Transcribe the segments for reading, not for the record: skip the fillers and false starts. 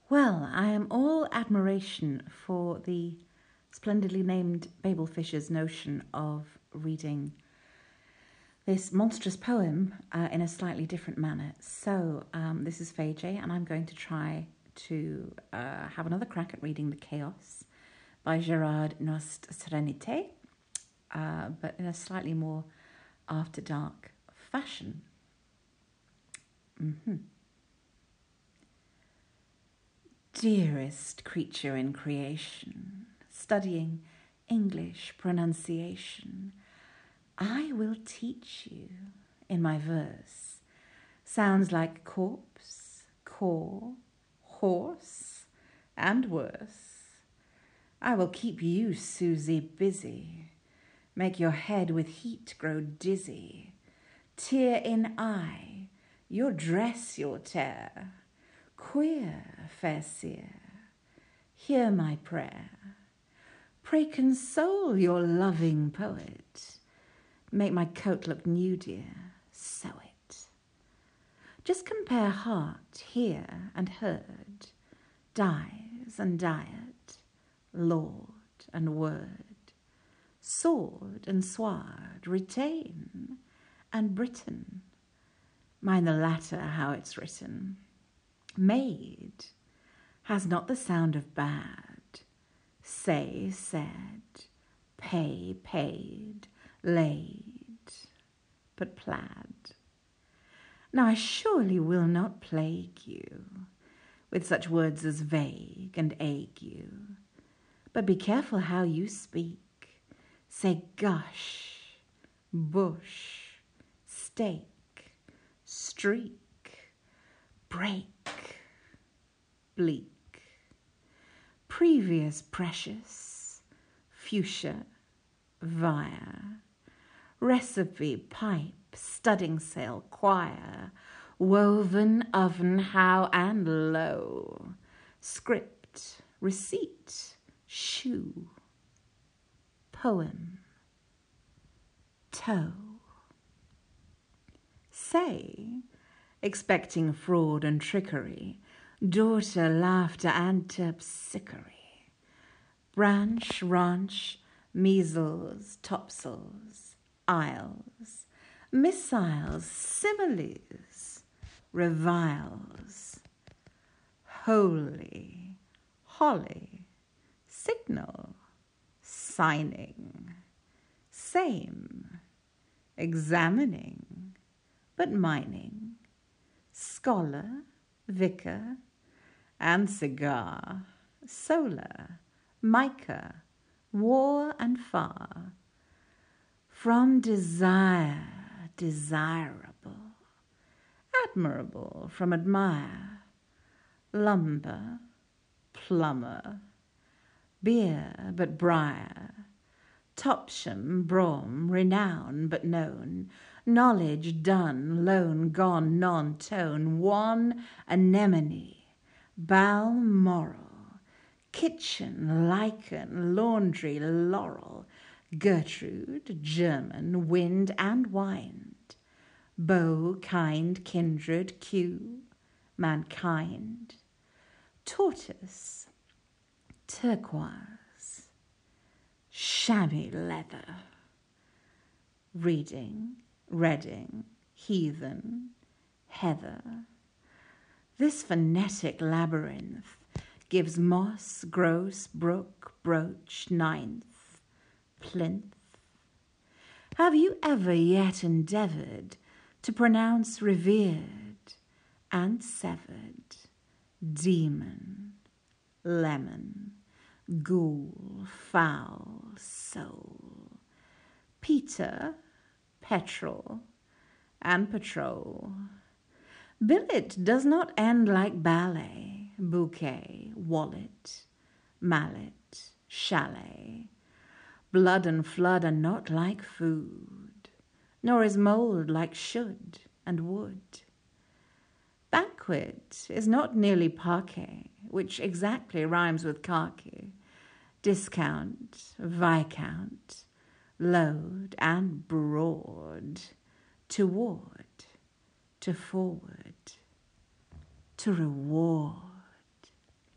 Well, I am all admiration for the splendidly named Babel Fisher's notion of reading this monstrous poem in a slightly different manner. So this is Faye J, and I'm going to try to have another crack at reading The Chaos by Gerard Nost Serenité, but in a slightly more after dark fashion. Dearest creature in creation, studying English pronunciation, I will teach you in my verse. Sounds like corpse, core, horse, and worse. I will keep you, Susie, busy, make your head with heat grow dizzy, tear in eye, your dress you'll tear. Queer, fair seer, hear my prayer. Pray console your loving poet. Make my coat look new, dear, sew it. Just compare heart, hear and heard, dies and diet, lord and word, sword and sward, retain and Britain. Mind the latter how it's written. Made has not the sound of bad, say, said, pay, paid, laid, but plaid. Now I surely will not plague you with such words as vague and ague, but be careful how you speak. Say gush, bush, stake, streak, break, bleak, previous precious, fuchsia, via, recipe, pipe, studding sail, choir, woven oven, how and low, script, receipt, shoe, poem, toe. Say, expecting fraud and trickery, daughter, laughter, and terpsichore, branch, ranch, measles, topsails, aisles, missiles, similes, reviles, holy, holly, signal, signing, same, examining, but mining, scholar, vicar, and cigar, solar, mica, war and far, from desire, desirable, admirable from admire, lumber, plumber, beer but briar, topsham, brougham, renown but known, knowledge done, lone, gone, non-tone, one anemone, Balmoral, kitchen, lichen, laundry, laurel, Gertrude, German, wind and wind, bow, kind, kindred, Q, mankind, tortoise, turquoise, chamois leather, reading, reading, heathen, heather. This phonetic labyrinth gives moss, gross, brook, brooch, ninth, plinth. Have you ever yet endeavoured to pronounce revered and severed, demon, lemon, ghoul, foul, soul, Peter, petrol, and patrol? Billet does not end like ballet, bouquet, wallet, mallet, chalet. Blood and flood are not like food, nor is mould like should and would. Banquet is not nearly parquet, which exactly rhymes with khaki, discount, viscount, load and broad, toward, to forward, to reward.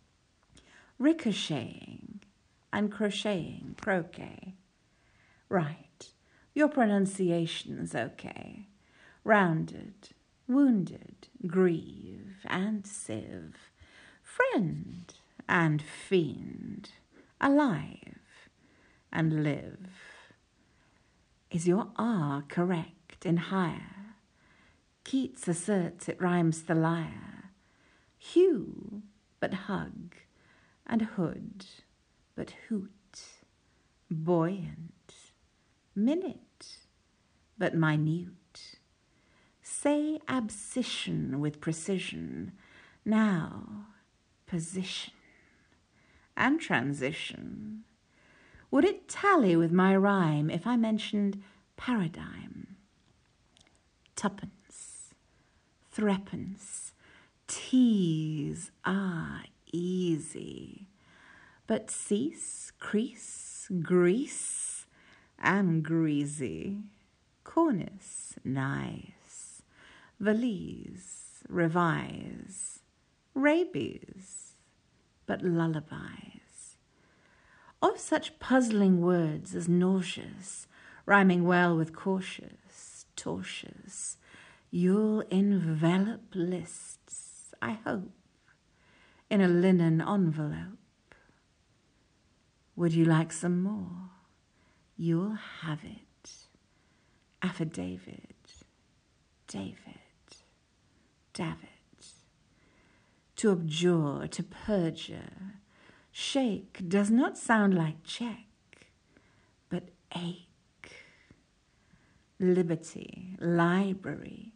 ricocheting and crocheting, croquet. Right, your pronunciation's okay. Rounded, wounded, grieve and sieve, friend and fiend, alive and live. Is your R correct in higher? Keats asserts it rhymes the lyre. Hue, but hug, and hood, but hoot. Buoyant, minute, but minute. Say abscission with precision. Now, position and transition. Would it tally with my rhyme if I mentioned paradigm? Tuppence, threepence, teas are easy. But cease, crease, grease, and greasy. Cornice, nice. Valise, revise. Rabies, but lullabies. Of such puzzling words as nauseous, rhyming well with cautious, tortious, you'll envelop lists, I hope, in a linen envelope. Would you like some more? You'll have it. Affidavit, David, David. To abjure, to perjure, shake does not sound like check, but ache. Liberty, library,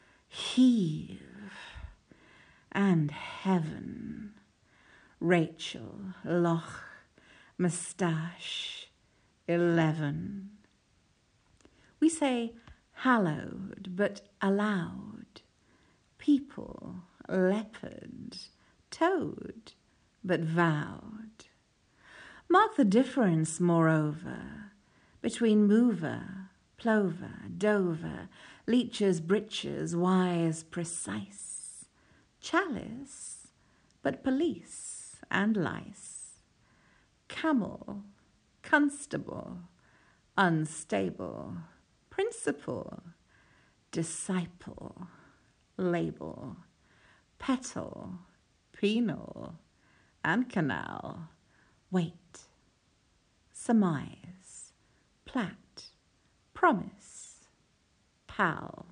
heave, and heaven. Rachel, loch, moustache, 11. We say hallowed, but allowed. People, leopard, toad, but vowed. Mark the difference, moreover, between mover, plover, dover, leeches, breeches, wise, precise, chalice, but police and lice, camel, constable, unstable, principle, disciple, label, petal, penal, and canal, wait, surmise, plat, promise, pal.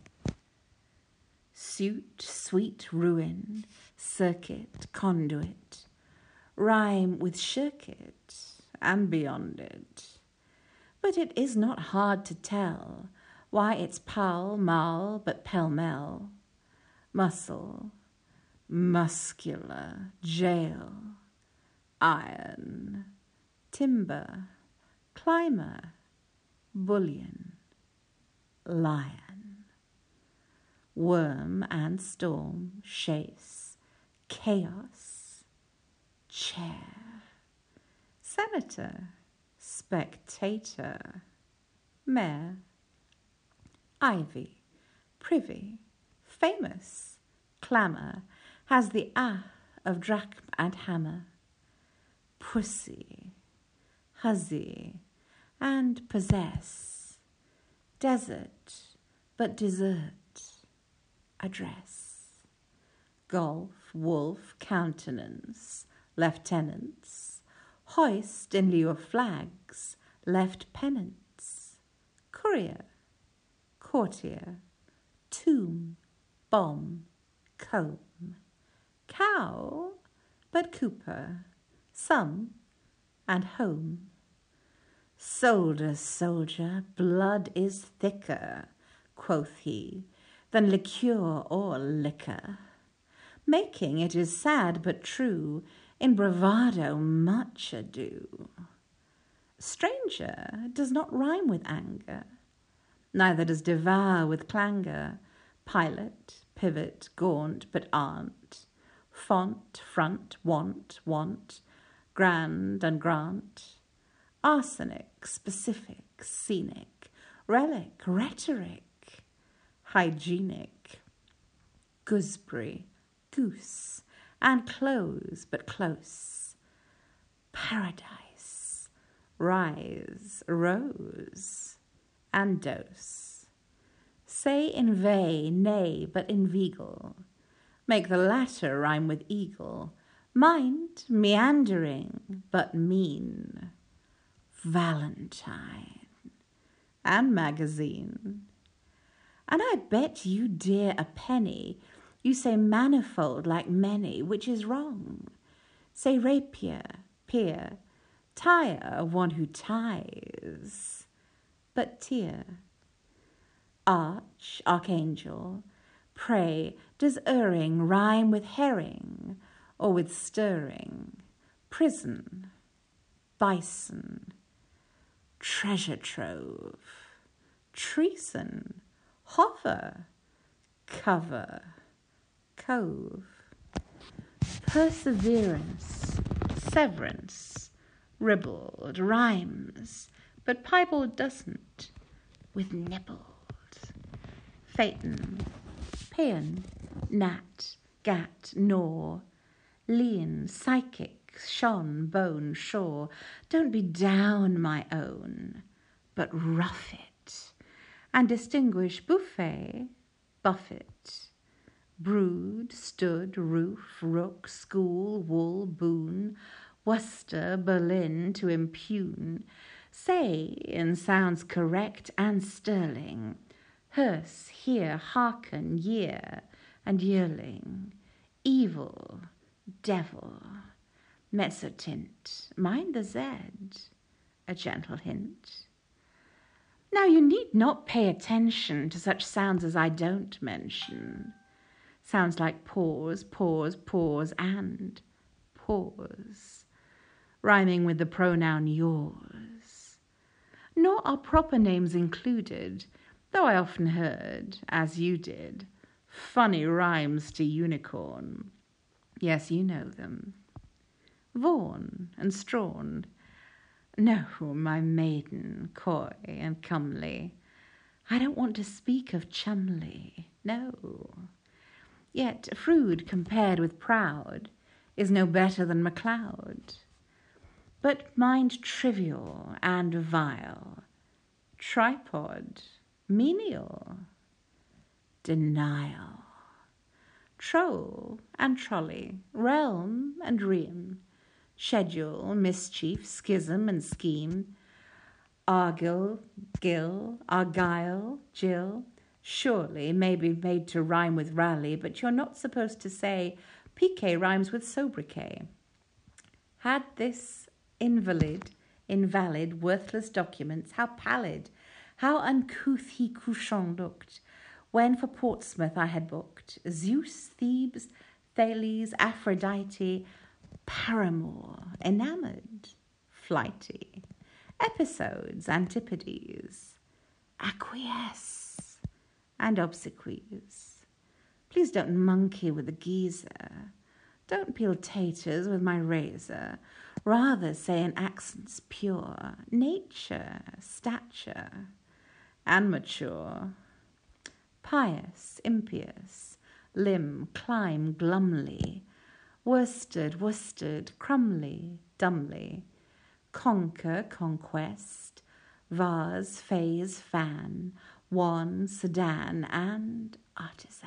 Suit, sweet ruin, circuit, conduit, rhyme with shirk it and beyond it. But it is not hard to tell why it's pall mall but pell-mell, muscle, muscular, jail, iron, timber, climber, bullion, lion, worm and storm, chaise, chaos, chair, senator, spectator, mayor, ivy, privy, famous, clamour, has the of drachm and hammer, pussy, hussy, and possess, desert, but desert, address, golf, wolf, countenance, lieutenants, hoist in lieu of flags, left pennants, courier, courtier, tomb, bomb, comb, cow, but cooper, some, and home. Soldier, soldier, blood is thicker, quoth he, than liqueur or liquor, making, it is sad but true, in bravado much ado. Stranger does not rhyme with anger, neither does devour with clangour, pilot, pivot, gaunt, but aunt, font, front, want, grand and grant, arsenic, specific, scenic, relic, rhetoric, hygienic, gooseberry, goose, and close, but close, paradise, rise, rose, and dose. Say inveigh, nay, but inveigle. Make the latter rhyme with eagle. Mind, meandering, but mean. Valentine and magazine. And I bet you dear a penny, you say manifold like many, which is wrong. Say rapier, peer, tire of one who ties, but tear. Arch, archangel, pray, does erring rhyme with herring, or with stirring? Prison, bison, treasure trove, treason, hover, cover, cove. Perseverance, severance, ribald, rhymes, but piebald doesn't, with nibbled. Phaeton, paean, gnat, gat, gnaw, lean, psychic, shone, bone, shore. Don't be down, my own, but rough it, and distinguish buffet, buffet, brood, stood, roof, rook, school, wool, boon, Worcester, Berlin, to impugn. Say, in sounds correct and sterling, hearse, hear, hearken, year, and yearling, evil, devil, mezzotint, mind the Z, a gentle hint. Now you need not pay attention to such sounds as I don't mention. Sounds like pause, pause, pause, and pause, rhyming with the pronoun yours. Nor are proper names included, though I often heard, as you did, funny rhymes to unicorn. Yes, you know them. Vaughan and Strawn. No, my maiden, coy and comely. I don't want to speak of Chumley, no. Yet Froude compared with Proud is no better than MacLeod. But mind trivial and vile, tripod, menial, denial, troll and trolley, realm and realm, schedule, mischief, schism and scheme, Argyll, Gill, Argyle, Jill, surely may be made to rhyme with rally, but you're not supposed to say piquet rhymes with sobriquet. Had this invalid, worthless documents, how pallid, how uncouth he couchant looked, when for Portsmouth I had booked Zeus, Thebes, Thales, Aphrodite, paramour, enamoured, flighty, episodes, antipodes, acquiesce, and obsequies. Please don't monkey with the geezer. Don't peel taters with my razor. Rather say in accents pure, nature, stature, and mature. Pious, impious, limb, climb glumly, worsted, crumly, dumbly, conquer, conquest, vase, phase, fan, wan, sedan, and artisan.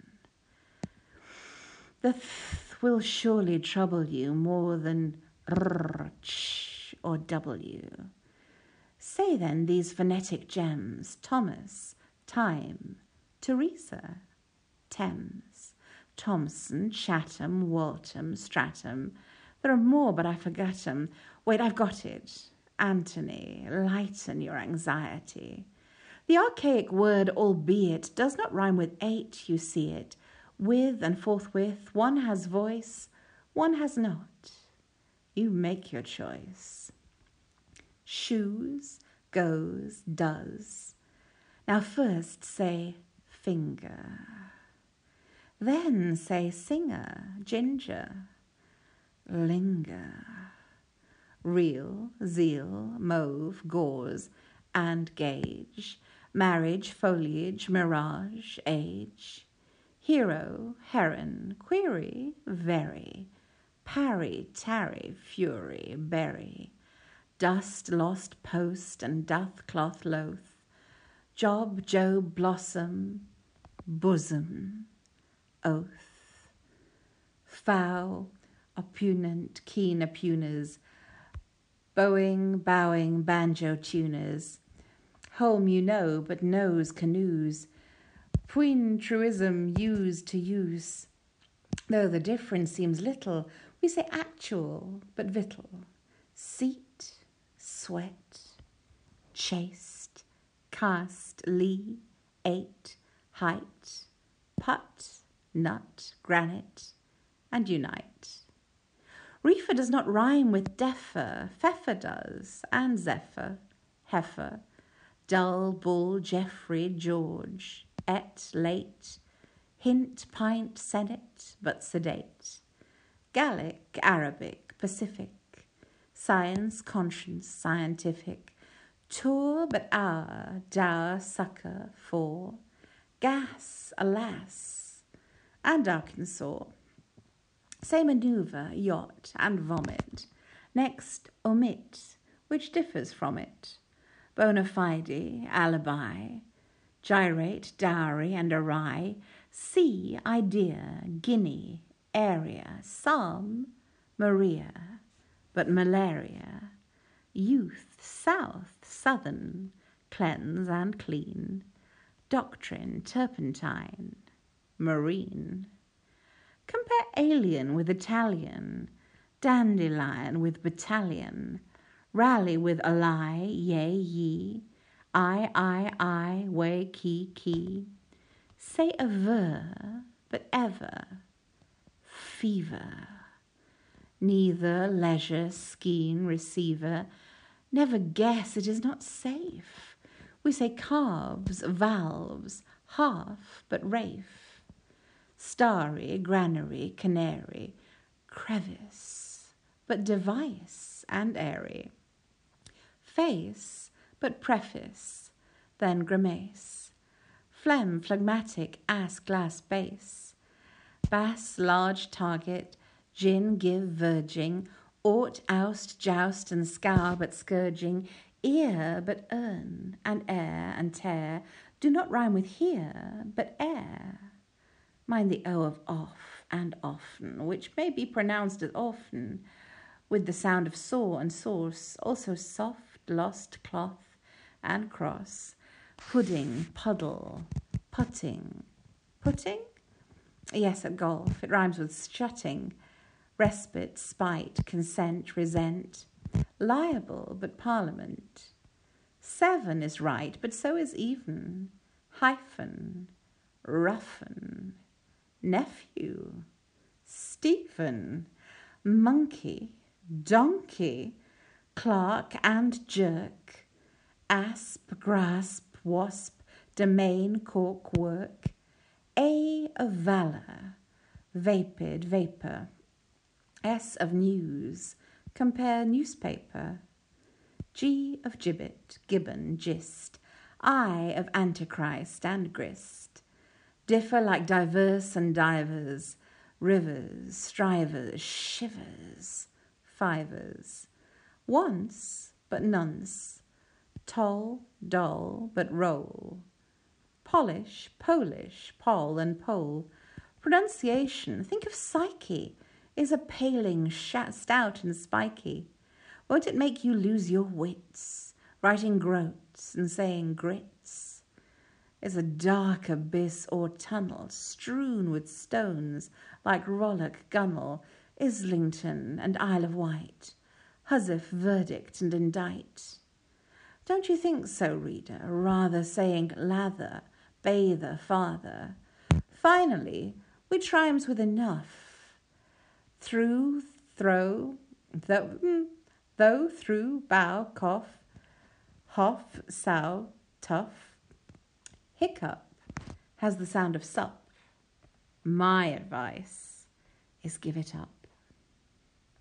The will surely trouble you more than r, ch, or w. Say then these phonetic gems: Thomas, time, Teresa, Thames, Thomson, Chatham, Waltham, Stratham. There are more, but I forgot 'em. Wait, I've got it. Antony, lighten your anxiety. The archaic word albeit does not rhyme with eight, you see it. With and forthwith, one has voice, one has not. You make your choice. Shoes, goes, does. Now first say finger. Then say singer, ginger. Linger. Reel, zeal, mauve, gauze, and gauge. Marriage, foliage, mirage, age. Hero, heron, query, very. Parry, tarry, fury, bury, dust, lost post, and doth cloth loath, job, job, blossom, bosom, oath, foul, oppunent, keen oppuners, bowing, bowing, banjo tuners, home you know, but knows canoes, Puin truism used to use. Though the difference seems little, we say actual, but victual. Seat, sweat, chaste, cast, lee, ate, height, put, nut, granite, and unite. Reefer does not rhyme with defer, Pfeffer does, and zephyr, heifer, dull, bull, Geoffrey, George, et, late, hint, pint, senate, but sedate, Gallic, Arabic, Pacific, science, conscience, scientific, tour, but hour, dour, succor, for, gas, alas, and Arkansas. Say maneuver, yacht, and vomit. Next, omit, which differs from it. Bona fide, alibi, gyrate, dowry, and awry, sea, idea, guinea, area, psalm, Maria, but malaria, youth, south, southern, cleanse and clean, doctrine, turpentine, marine. Compare alien with Italian, dandelion with battalion, rally with ally, yea, ye, I, way, key. Say aver, but ever, fever. Neither, leisure, skein, receiver, never guess, it is not safe. We say calves, valves, half, but rafe. Starry, granary, canary, crevice, but device and airy. Face, but preface, then grimace. Phlegm, phlegmatic, ass, glass, base. Bass, large target, gin, give, verging, ought, oust, joust, and scour, but scourging, ear, but earn, and air, and tear, do not rhyme with here, but air. Mind the O of off and often, which may be pronounced as often, with the sound of saw and source, also soft, lost, cloth, and cross, pudding, puddle, putting. Putting? Yes, at golf. It rhymes with shutting. Respite, spite, consent, resent. Liable, but parliament. 7 is right, but so is even. Hyphen, roughen. Nephew, Stephen, monkey, donkey, clerk and jerk, asp, grasp, wasp, domain, cork, work, A of valour, vapid, vapour, S of news, compare newspaper, G of gibbet, gibbon, gist, I of antichrist and grist, differ like diverse and divers, rivers, strivers, shivers, fivers, once, but nonce, toll, dull, but roll, polish, Polish, poll and pole, pronunciation, think of psyche, is a paling, stout and spiky. Won't it make you lose your wits, writing groats and saying grits? Is a dark abyss or tunnel strewn with stones like Rollock, Gunnel, Islington and Isle of Wight, Huswife, verdict and indict. Don't you think so, reader, rather saying lather, bather, father? Finally, which rhymes with enough? Through, throw, though, through, bow, cough, hoff, sow, tough. Hiccup has the sound of sup. My advice is give it up.